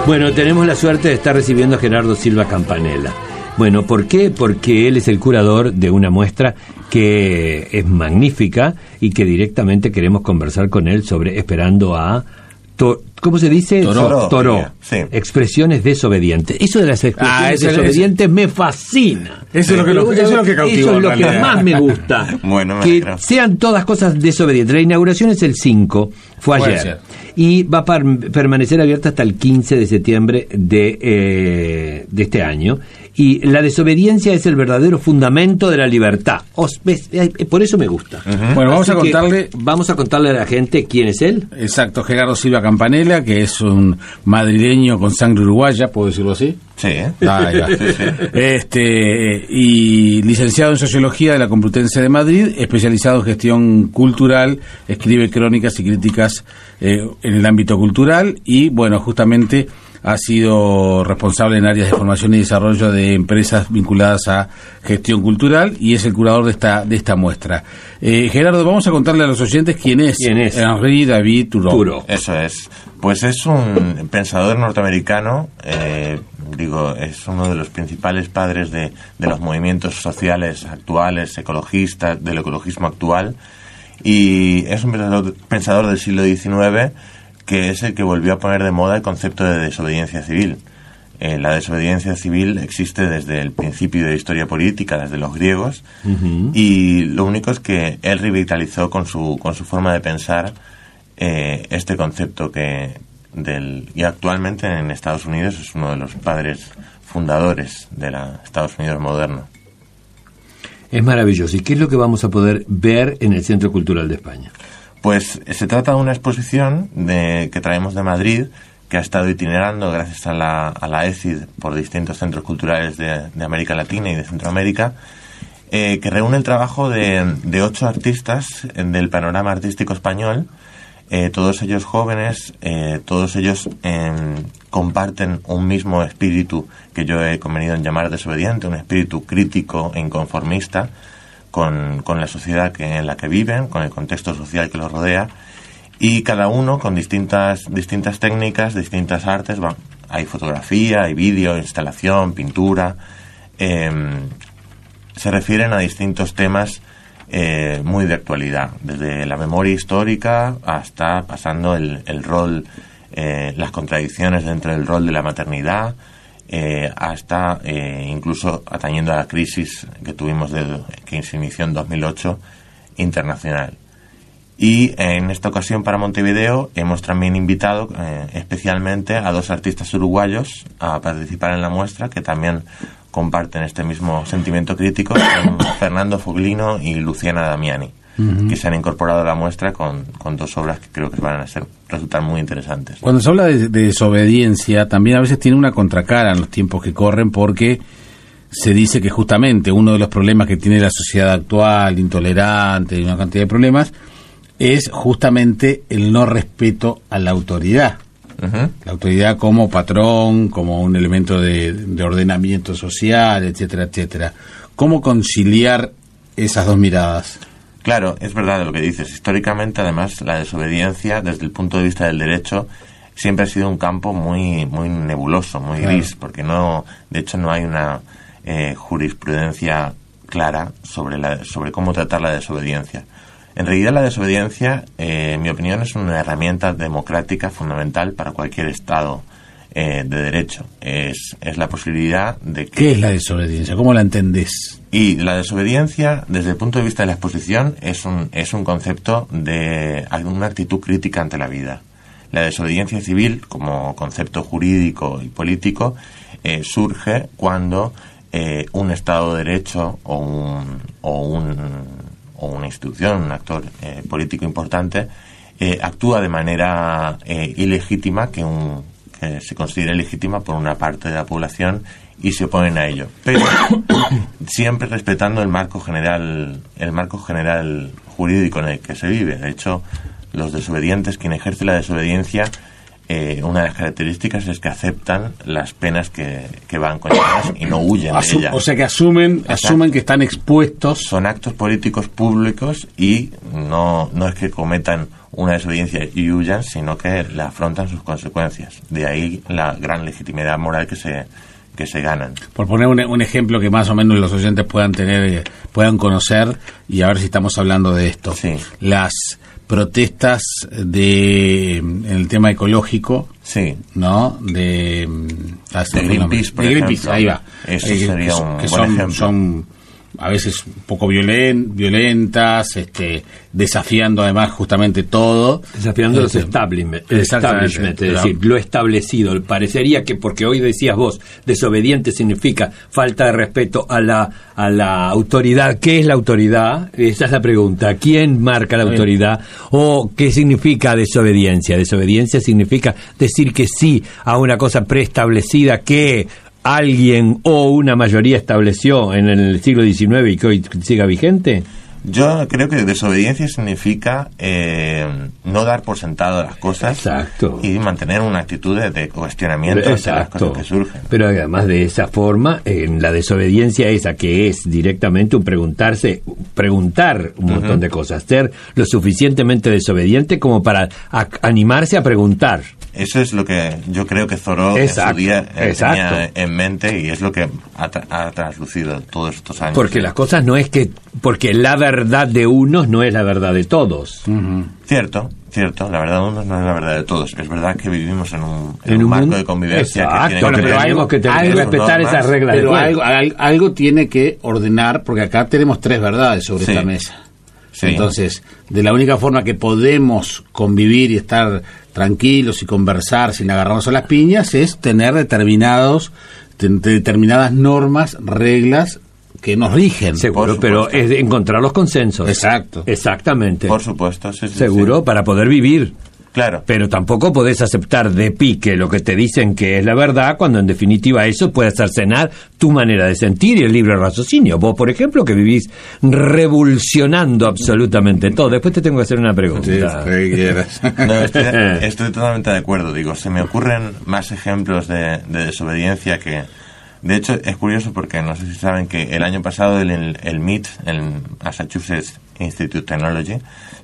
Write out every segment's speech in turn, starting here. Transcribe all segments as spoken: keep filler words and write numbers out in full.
Bueno, tenemos la suerte de estar recibiendo a Gerardo Silva Campanella. Bueno, ¿por qué? Porque él es el curador de una muestra que es magnífica y que directamente queremos conversar con él sobre Esperando a... To- ¿Cómo se dice? Toro. Toro. Sí. Expresiones desobedientes. Eso de las expresiones Ah, eso, desobedientes me fascina. Eso es lo que, lo, eso es lo que cautivó. Eso es lo en que realidad. más me gusta. Bueno, me que alegro. sean todas cosas desobedientes. La inauguración es el cinco, fue Fue ayer. ayer. Y va a par- permanecer abierta hasta el quince de septiembre de, eh, de este año. Y la desobediencia es el verdadero fundamento de la libertad. Os, ves, eh, por eso me gusta. Uh-huh. Bueno, vamos Así a que contarle... Vamos a contarle a la gente quién es él. Exacto, Gerardo Silva Campanella, que es un madrileño con sangre uruguaya, ¿puedo decirlo así? Sí, ¿eh? Ah, ahí va. Sí, sí. Este, y licenciado en Sociología de la Complutense de Madrid, especializado en gestión cultural, escribe crónicas y críticas eh, en el ámbito cultural y, bueno, justamente ha sido responsable en áreas de formación y desarrollo de empresas vinculadas a gestión cultural y es el curador de esta de esta muestra. Eh, Gerardo, vamos a contarle a los oyentes quién es, ¿Quién es? Henri David Thoreau. Thoreau. Eso es. Pues es un pensador norteamericano, eh, digo, es uno de los principales padres de, de los movimientos sociales actuales, ecologistas, del ecologismo actual, y es un pensador, pensador del siglo diecinueve que es el que volvió a poner de moda el concepto de desobediencia civil. Eh, la desobediencia civil existe desde el principio de la historia política, desde los griegos, uh-huh. y lo único es que él revitalizó con su, con su forma de pensar eh, este concepto que del y actualmente en Estados Unidos es uno de los padres fundadores de la Estados Unidos moderno. Es maravilloso. ¿Y qué es lo que vamos a poder ver en el Centro Cultural de España? Pues se trata de una exposición de, que traemos de Madrid, que ha estado itinerando gracias a la, a la E C I D por distintos centros culturales de, de América Latina y de Centroamérica, eh, que reúne el trabajo de, de ocho artistas del panorama artístico español, eh, todos ellos jóvenes, eh, todos ellos eh, comparten un mismo espíritu que yo he convenido en llamar desobediente, un espíritu crítico e inconformista, Con, con la sociedad que, en la que viven, con el contexto social que los rodea, y cada uno con distintas distintas técnicas, distintas artes. Bueno, hay fotografía, hay vídeo, instalación, pintura. Eh, se refieren a distintos temas eh, muy de actualidad, desde la memoria histórica hasta pasando el, el rol, eh, las contradicciones dentro del rol de la maternidad, Eh, hasta eh, incluso atañendo a la crisis que tuvimos de, que se inició en dos mil ocho internacional. Y en esta ocasión para Montevideo hemos también invitado eh, especialmente a dos artistas uruguayos a participar en la muestra que también comparten este mismo sentimiento crítico, con Fernando Foglino y Luciana Damiani, uh-huh. que se han incorporado a la muestra con, con dos obras que creo que van a ser, resultar muy interesantes. Cuando se habla de, de desobediencia, también a veces tiene una contracara en los tiempos que corren, porque se dice que justamente uno de los problemas que tiene la sociedad actual, intolerante y una cantidad de problemas, es justamente el no respeto a la autoridad. Uh-huh. La autoridad como patrón, como un elemento de, de ordenamiento social, etcétera, etcétera. ¿Cómo conciliar esas dos miradas? Claro, es verdad lo que dices. Históricamente, además, la desobediencia, desde el punto de vista del derecho, siempre ha sido un campo muy muy nebuloso, muy claro. gris, porque no, de hecho, no hay una eh, jurisprudencia clara sobre la sobre cómo tratar la desobediencia. En realidad, la desobediencia, eh, en mi opinión, es una herramienta democrática fundamental para cualquier Estado eh, de derecho. Es, es la posibilidad de que... ¿Qué es la desobediencia? ¿Cómo la entendés? Y la desobediencia, desde el punto de vista de la exposición, es un, es un concepto de una actitud crítica ante la vida. La desobediencia civil, como concepto jurídico y político, eh, surge cuando eh, un Estado de Derecho o un... O un o una institución, un actor eh, político importante, eh, actúa de manera eh, ilegítima, que, un, que se considera ilegítima por una parte de la población y se oponen a ello. Pero siempre respetando el marco general, el marco general jurídico en el que se vive. De hecho, los desobedientes, quien ejerce la desobediencia, eh, una de las características es que aceptan las penas que, que van con ellas y no huyen Asum- de ellas. O sea que asumen, Exacto. asumen que están expuestos. Son actos políticos públicos y no, no es que cometan una desobediencia y huyan, sino que le afrontan sus consecuencias. De ahí la gran legitimidad moral que se que se ganan. Por poner un, un ejemplo que más o menos los oyentes puedan tener, puedan conocer, y a ver si estamos hablando de esto. Sí. Las protestas de en el tema ecológico, sí, ¿no? De, de Greenpeace, por de Greenpeace, ejemplo. Ahí va. Eso eh, sería que, un que buen son, ejemplo. Son a veces un poco violen, violentas, este, desafiando además justamente todo. Desafiando este, los establishment, establishment, es decir, lo establecido. Parecería que, porque hoy decías vos, desobediente significa falta de respeto a la a la autoridad. ¿Qué es la autoridad? Esa es la pregunta. ¿Quién marca la autoridad? ¿O qué significa desobediencia? Desobediencia significa decir que sí a una cosa preestablecida que alguien o una mayoría estableció en el siglo diecinueve y que hoy siga vigente. Yo creo que desobediencia significa eh, no dar por sentado las cosas. Exacto. Y mantener una actitud de, de cuestionamiento de las cosas que surgen. Pero además de esa forma, en la desobediencia esa que es directamente un preguntarse, preguntar un uh-huh. montón de cosas, ser lo suficientemente desobediente como para a, animarse a preguntar. Eso es lo que yo creo que Thoreau en su día eh, tenía en mente, y es lo que ha, tra- ha traslucido todos estos años. Porque las cosas no es que... Porque la verdad de unos no es la verdad de todos. Uh-huh. Cierto, cierto. La verdad de unos no es la verdad de todos. Es verdad que vivimos en un, en en un, un marco mundo de convivencia. Exacto, que tiene que pero algo que tener que respetar normas, esas reglas. Pero de algo, algo, algo tiene que ordenar, porque acá tenemos tres verdades sobre sí. esta mesa. Sí. Entonces, de la única forma que podemos convivir y estar tranquilos y conversar sin agarrarnos a las piñas es tener determinados de, de determinadas normas, reglas que nos rigen. Seguro, pero es de encontrar los consensos. Exacto. Exactamente. Por supuesto, sí, sí, seguro, sí. para poder vivir. Claro. Pero tampoco podés aceptar de pique lo que te dicen que es la verdad, cuando en definitiva eso puede cercenar tu manera de sentir y el libre raciocinio. Vos, por ejemplo, que vivís revolucionando absolutamente todo. Después te tengo que hacer una pregunta. Sí, sí, no, estoy, estoy totalmente de acuerdo. Digo, se me ocurren más ejemplos de, de desobediencia que... De hecho, es curioso porque no sé si saben que el año pasado el, el, el M I T, el Massachusetts Institute of Technology,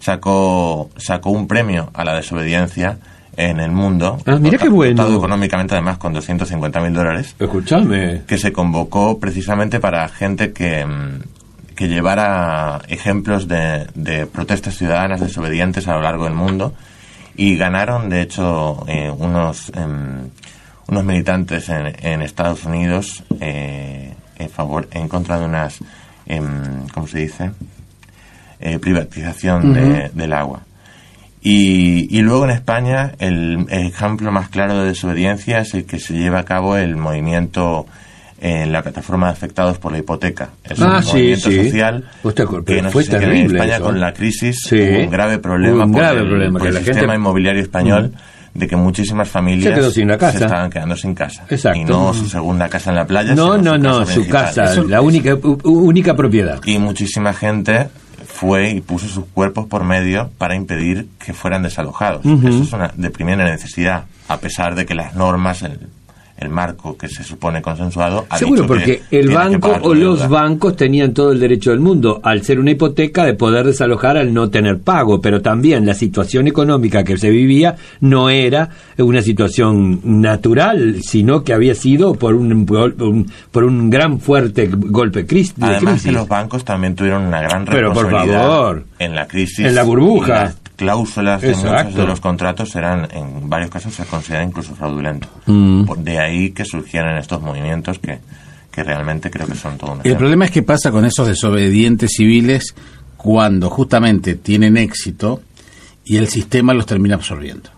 sacó sacó un premio a la desobediencia en el mundo. Ah, mira qué bueno. Dotado económicamente, además, con doscientos cincuenta mil dólares. Escuchame. Que se convocó precisamente para gente que, que llevara ejemplos de, de protestas ciudadanas desobedientes a lo largo del mundo. Y ganaron, de hecho, eh, unos... Eh, unos militantes en, en Estados Unidos eh, en favor en contra de unas eh, ¿cómo se dice? Eh, privatización uh-huh. de, del agua. Y, y luego en España el, el ejemplo más claro de desobediencia es el que se lleva a cabo el movimiento en la plataforma de afectados por la hipoteca. Es ah, un sí, movimiento sí. social Usted, que no fue sé si terrible en España eso. Con la crisis sí. hubo un grave problema un por grave el, problema, por el que la sistema gente... inmobiliario español mm. de que muchísimas familias se, quedó sin la casa. se estaban quedando sin casa. Exacto. Y no su segunda casa en la playa, no, sino no, su no, casa su casa, Eso, la única u, única propiedad. Y muchísima gente fue y puso sus cuerpos por medio para impedir que fueran desalojados. Uh-huh. Eso es una de primera necesidad, a pesar de que las normas, el, el marco que se supone consensuado ha seguro, dicho porque que el banco o los deuda. bancos tenían todo el derecho del mundo, al ser una hipoteca, de poder desalojar al no tener pago, pero también la situación económica que se vivía no era una situación natural, sino que había sido por un, por un, por un gran fuerte golpe crisis. Además que los bancos también tuvieron una gran responsabilidad pero por favor, en la crisis, en la burbuja. Cláusulas de muchos de los contratos eran, en varios casos, se consideran incluso fraudulentos. Mm. De ahí que surgieran estos movimientos que, que realmente creo que son todo un ejemplo. El problema es que pasa con esos desobedientes civiles cuando justamente tienen éxito y el sistema los termina absorbiendo.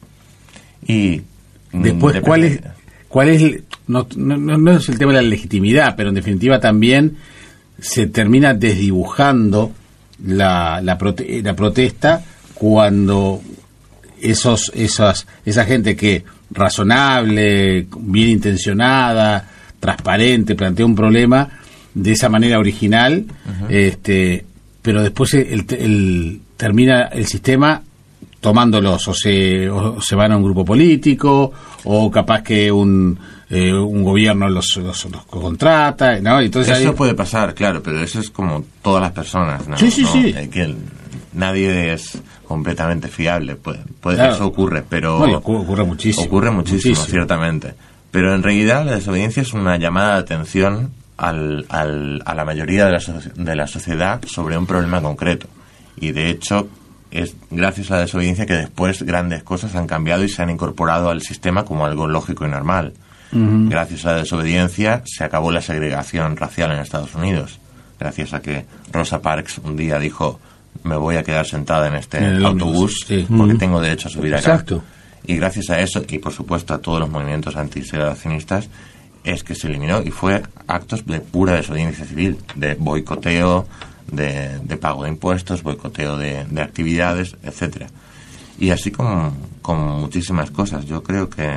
Y después, ¿cuál es, cuál es no, no, no es el tema de la legitimidad, pero en definitiva también se termina desdibujando la, la, prote, la protesta cuando esos esas esa gente que razonable, bien intencionada, transparente, plantea un problema de esa manera original, uh-huh. este pero después el, el, el termina el sistema tomándolos, o se o se van a un grupo político, o capaz que un eh, un gobierno los, los, los contrata, ¿no? Entonces eso ahí... puede pasar, claro, pero eso es como todas las personas, ¿no? Sí, sí, ¿no? sí. Hay que nadie es completamente fiable. Puede, puede claro. Eso ocurre, pero... No, ocurre, ocurre muchísimo. Ocurre muchísimo, muchísimo, ciertamente. Pero en realidad la desobediencia es una llamada de atención al, al, a la mayoría de la, de la sociedad sobre un problema concreto. Y de hecho es gracias a la desobediencia que después grandes cosas han cambiado y se han incorporado al sistema como algo lógico y normal. Uh-huh. Gracias a la desobediencia se acabó la segregación racial en Estados Unidos. Gracias a que Rosa Parks un día dijo: me voy a quedar sentada en este en autobús sí. porque uh-huh. tengo derecho a subir acá. Exacto. Y gracias a eso, y por supuesto a todos los movimientos antisegregacionistas, es que se eliminó, y fue actos de pura desobediencia civil, de boicoteo, de, de pago de impuestos, boicoteo de, de actividades, etcétera. Y así como, como muchísimas cosas. Yo creo que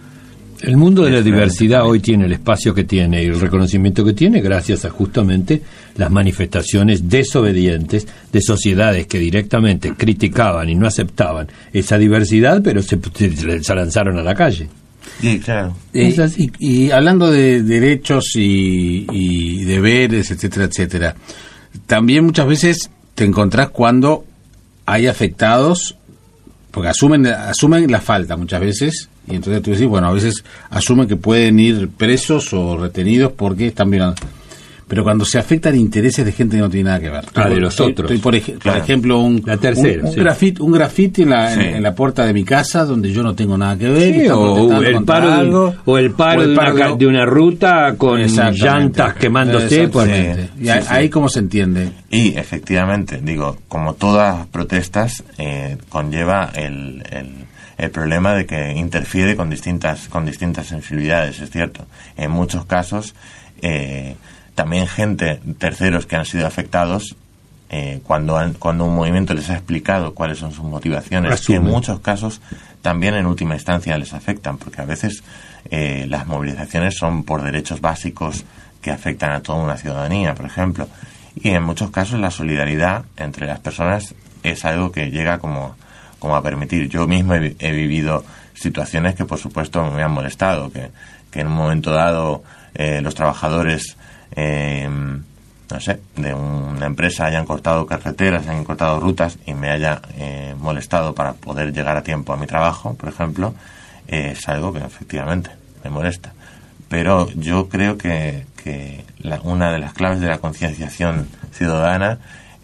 el mundo de la diversidad hoy tiene el espacio que tiene y el reconocimiento que tiene gracias a justamente las manifestaciones desobedientes de sociedades que directamente criticaban y no aceptaban esa diversidad, pero se, se lanzaron a la calle. Sí, claro. Eh, y, y hablando de derechos y, y deberes, etcétera, etcétera, también muchas veces te encontrás cuando hay afectados, porque asumen asumen la falta muchas veces, y entonces tú decís, bueno, a veces asumen que pueden ir presos o retenidos porque están violando. Pero cuando se afectan intereses de gente que no tiene nada que ver. Ah, de los estoy, otros. Estoy por, ej- claro. por ejemplo, un, la tercera, un, un, sí. grafiti, un grafiti en la, sí. en, en la puerta de mi casa donde yo no tengo nada que ver. Sí, que o, el paro algo, de, o el paro, o el paro de, una, de una ruta con llantas quemándose. Por... Sí. Y sí, ahí, sí. ahí cómo se entiende. Y efectivamente, digo, como todas protestas, eh, conlleva el... el el problema de que interfiere con distintas con distintas sensibilidades, es cierto. En muchos casos, eh, también gente, terceros que han sido afectados, eh, cuando han, cuando un movimiento les ha explicado cuáles son sus motivaciones, Asume. que en muchos casos también en última instancia les afectan, porque a veces eh, las movilizaciones son por derechos básicos que afectan a toda una ciudadanía, por ejemplo. Y en muchos casos la solidaridad entre las personas es algo que llega como... como a permitir. Yo mismo he, he vivido situaciones que por supuesto me han molestado, que, que en un momento dado eh, los trabajadores eh, no sé, de una empresa hayan cortado carreteras, hayan cortado rutas y me haya eh, molestado para poder llegar a tiempo a mi trabajo, por ejemplo, eh, es algo que efectivamente me molesta. Pero yo creo que, que la, una de las claves de la concienciación ciudadana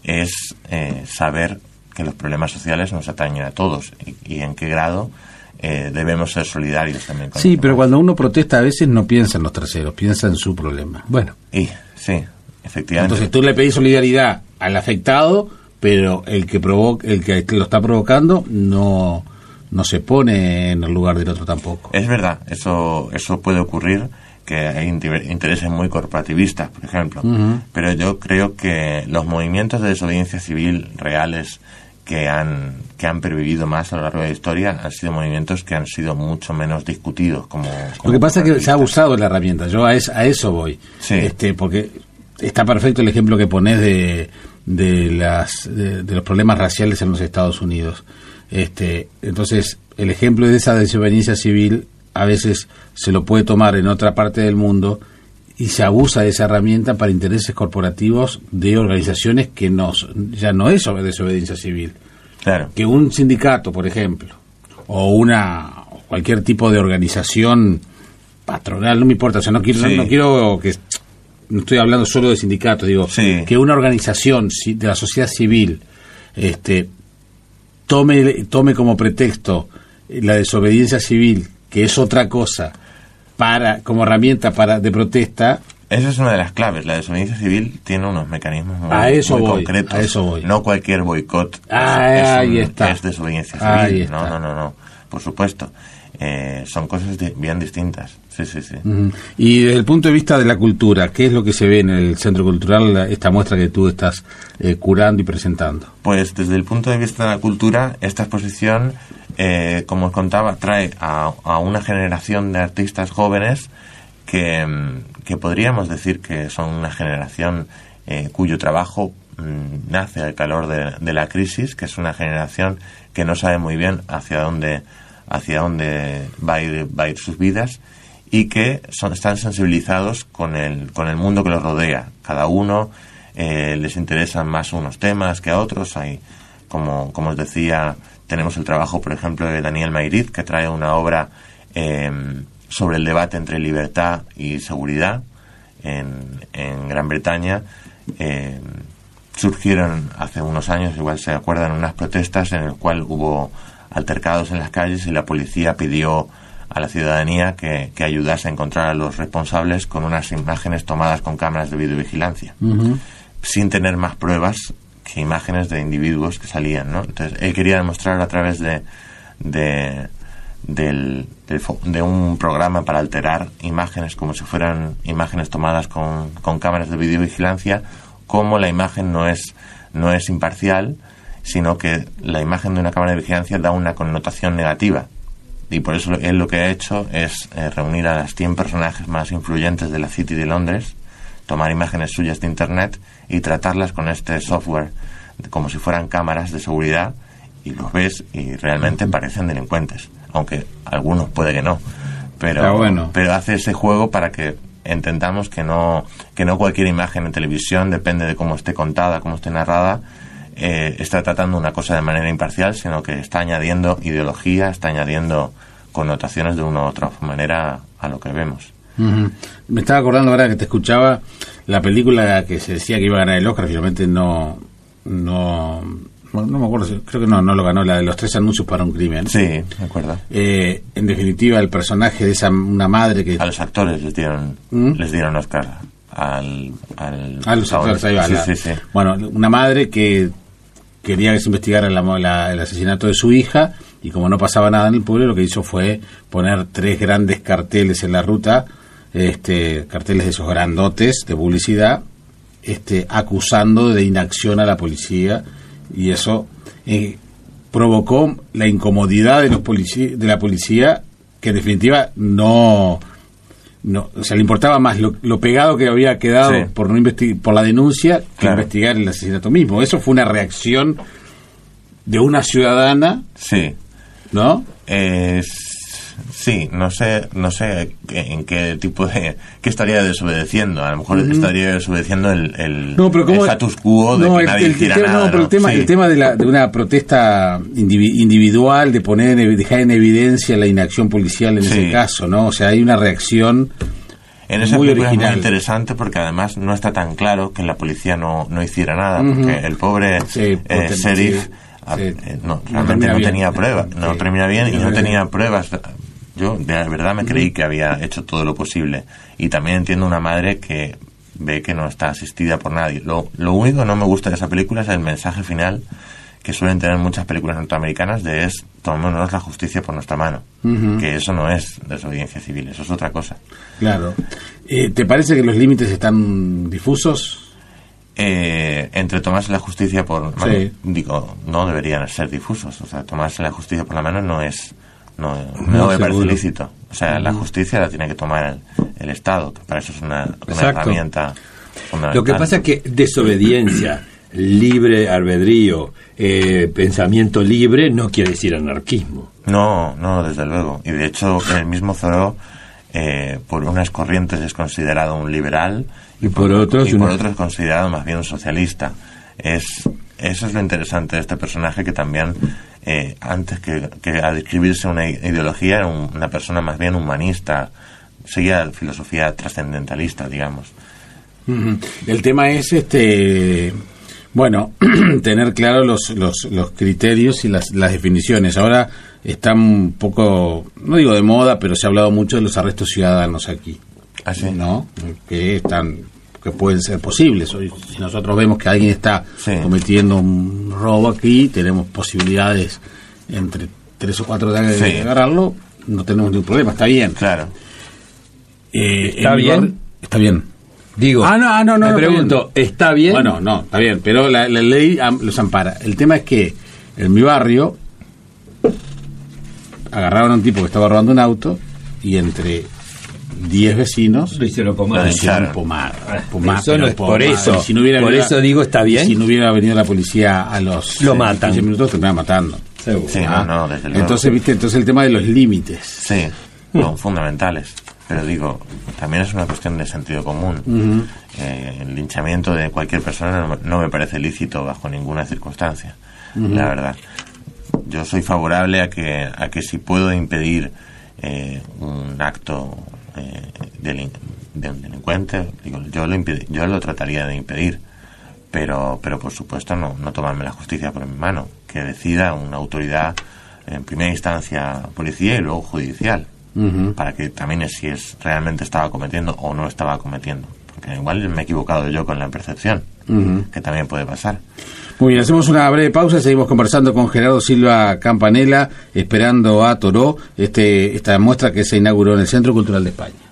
es eh, saber que los problemas sociales nos atañen a todos y, y en qué grado eh, debemos ser solidarios también con Sí, los pero demás. cuando uno protesta a veces no piensa en los terceros, piensa en su problema. Bueno, y sí, efectivamente. Entonces tú le pedís solidaridad al afectado, pero el que provoca, el que lo está provocando no no se pone en el lugar del otro tampoco. Es verdad, eso eso puede ocurrir, que hay intereses muy corporativistas, por ejemplo. Uh-huh. Pero yo creo que los movimientos de desobediencia civil reales que han que han pervivido más a lo largo de la historia han sido movimientos que han sido mucho menos discutidos. Como, como lo que pasa es que se ha abusado de la herramienta. Yo a, es, a eso voy. Sí. Este, porque está perfecto el ejemplo que pones de de las de, de los problemas raciales en los Estados Unidos. Este, entonces el ejemplo de esa desobediencia civil a veces se lo puede tomar en otra parte del mundo y se abusa de esa herramienta para intereses corporativos de organizaciones que no, ya no es desobediencia civil. Claro. Que un sindicato, por ejemplo, o una cualquier tipo de organización patronal, no me importa, o sea, no quiero, sí. no, no quiero que, no estoy hablando solo de sindicatos, digo, sí. que una organización de la sociedad civil este tome tome como pretexto la desobediencia civil, que es otra cosa, para como herramienta para de protesta. Esa es una de las claves. La desobediencia civil tiene unos mecanismos muy, a eso muy voy, concretos. A eso voy. No cualquier boicot ah, es, es, un, ahí está. es desobediencia civil. Ahí no, está. no, no, no. Por supuesto. Eh, son cosas de, bien distintas. Sí, sí, sí. Uh-huh. Y desde el punto de vista de la cultura, ¿qué es lo que se ve en el Centro Cultural, esta muestra que tú estás eh, curando y presentando? Pues desde el punto de vista de la cultura, esta exposición, eh, como os contaba, trae a, a una generación de artistas jóvenes que, que podríamos decir que son una generación eh, cuyo trabajo mmm, nace al calor de, de la crisis, que es una generación que no sabe muy bien hacia dónde hacia dónde va a ir, va a ir sus vidas y que son, están sensibilizados con el, con el mundo que los rodea. Cada uno eh, les interesan más unos temas que a otros. Hay como, como os decía, tenemos el trabajo, por ejemplo, de Daniel Mayriz, que trae una obra eh, sobre el debate entre libertad y seguridad en, en Gran Bretaña. Eh, surgieron hace unos años, igual se acuerdan, unas protestas en el cual hubo altercados en las calles y la policía pidió a la ciudadanía que, que ayudase a encontrar a los responsables con unas imágenes tomadas con cámaras de videovigilancia, uh-huh. sin tener más pruebas que imágenes de individuos que salían, ¿no? Entonces él quería demostrar a través de de, del, de, de un programa para alterar imágenes como si fueran imágenes tomadas con, con cámaras de videovigilancia, cómo la imagen no es no es imparcial, sino que la imagen de una cámara de vigilancia da una connotación negativa. Y por eso él lo que ha hecho es eh, reunir a las cien personajes más influyentes de la City de Londres, tomar imágenes suyas de Internet y tratarlas con este software como si fueran cámaras de seguridad, y los ves y realmente parecen delincuentes, aunque algunos puede que no. Pero, bueno. pero hace ese juego para que entendamos que no, que no cualquier imagen en televisión, depende de cómo esté contada, cómo esté narrada, Eh, está tratando una cosa de manera imparcial, sino que está añadiendo ideología, está añadiendo connotaciones de una u otra manera a lo que vemos. Uh-huh. Me estaba acordando ahora que te escuchaba la película que se decía que iba a ganar el Oscar, finalmente no no no, no me acuerdo, creo que no no lo ganó, la de los tres anuncios para un crimen. Sí, me acuerdo. Eh, en definitiva, el personaje de esa una madre que a los actores les dieron ¿Mm? les dieron Oscar al al a los actores, ahí va, sí, la, sí, sí. Bueno, una madre que quería que se investigara la, la, el asesinato de su hija, y como no pasaba nada en el pueblo, lo que hizo fue poner tres grandes carteles en la ruta, este carteles de esos grandotes de publicidad, este acusando de inacción a la policía, y eso eh, provocó la incomodidad de los polici- de la policía, que en definitiva no no o sea, le importaba más lo, lo pegado que había quedado sí. por no investi- por la denuncia que claro. investigar el asesinato mismo. Eso fue una reacción de una ciudadana, sí, ¿no? Eh, sí, no sé, no sé en qué tipo de qué estaría desobedeciendo. A lo mejor uh-huh. estaría desobedeciendo el, el, no, pero el status quo de no, que el, nadie el, hiciera el tema, nada. No, pero el tema, sí. el tema de, la, de una protesta indivi- individual, de poner, en, dejar en evidencia la inacción policial en sí. ese caso, ¿no? O sea, hay una reacción en esa muy película original. Es muy interesante porque además no está tan claro que la policía no, no hiciera nada, uh-huh. porque el pobre sí, eh, sheriff sí. A, eh, no, realmente no, no tenía pruebas, no sí. termina bien y no tenía pruebas. Yo de verdad me creí que había hecho todo lo posible, y también entiendo una madre que ve que no está asistida por nadie. Lo, lo único que no me gusta de esa película es el mensaje final que suelen tener muchas películas norteamericanas de es tomémonos la justicia por nuestra mano, uh-huh. que eso no es desobediencia civil, eso es otra cosa. Claro. Eh, ¿Te parece que los límites están difusos? Eh, entre tomarse la justicia por mano, sí. digo, no deberían ser difusos. O sea, tomarse la justicia por la mano no es no, no, no me parece lícito. O sea, uh-huh. la justicia la tiene que tomar el, el Estado, que para eso es una, una herramienta fundamental. Lo que pasa es que desobediencia, libre albedrío, eh, pensamiento libre no quiere decir anarquismo. No, no, desde luego. Y de hecho, el mismo Thoreau, eh, por unas corrientes es considerado un liberal, y por otros, y por una... otros es considerado más bien un socialista. Es eso es lo interesante de este personaje, que también eh, antes que, que a describirse una ideología era un, una persona más bien humanista, seguía filosofía trascendentalista, digamos. Uh-huh. El tema es este bueno tener claro los, los, los criterios y las, las definiciones. Ahora están un poco, no digo de moda, pero se ha hablado mucho de los arrestos ciudadanos aquí. ¿Ah, sí? ¿No? Que están, que pueden ser posibles. Hoy, si nosotros vemos que alguien está sí. cometiendo un robo aquí, tenemos posibilidades entre tres o cuatro de, sí. de agarrarlo, no tenemos ningún problema, está bien. Claro. Eh, ¿Está bien? Lugar, está bien. Digo, ah, no, no, no, me pregunto, ¿está bien? Bueno, no, está bien, pero la, la ley los ampara. El tema es que en mi barrio agarraron a un tipo que estaba robando un auto y entre diez vecinos lo hicieron pomar. Lo hicieron pomar. pomar eso no es pomar. por eso. Si no hubiera, por eso digo, está bien. Si no hubiera venido la policía a los lo matan. quince minutos, te van matando. Seguro. Sí, ah, no, no, desde luego. Entonces, viste, entonces el tema de los límites. Sí, son mm. fundamentales. Pero digo, también es una cuestión de sentido común. Uh-huh. Eh, el linchamiento de cualquier persona no, no me parece lícito bajo ninguna circunstancia. uh-huh. la verdad. Yo soy favorable a que a que si puedo impedir eh, un acto eh, de, de un delincuente, digo, yo lo impedi- yo lo trataría de impedir, pero pero por supuesto no no tomarme la justicia por mi mano, que decida una autoridad, en primera instancia policía y luego judicial, uh-huh. para que también es si es realmente estaba cometiendo o no estaba cometiendo, porque igual me he equivocado yo con la percepción, uh-huh. que también puede pasar. Muy bien, hacemos una breve pausa, seguimos conversando con Gerardo Silva Campanella, esperando a Toró, este esta muestra que se inauguró en el Centro Cultural de España.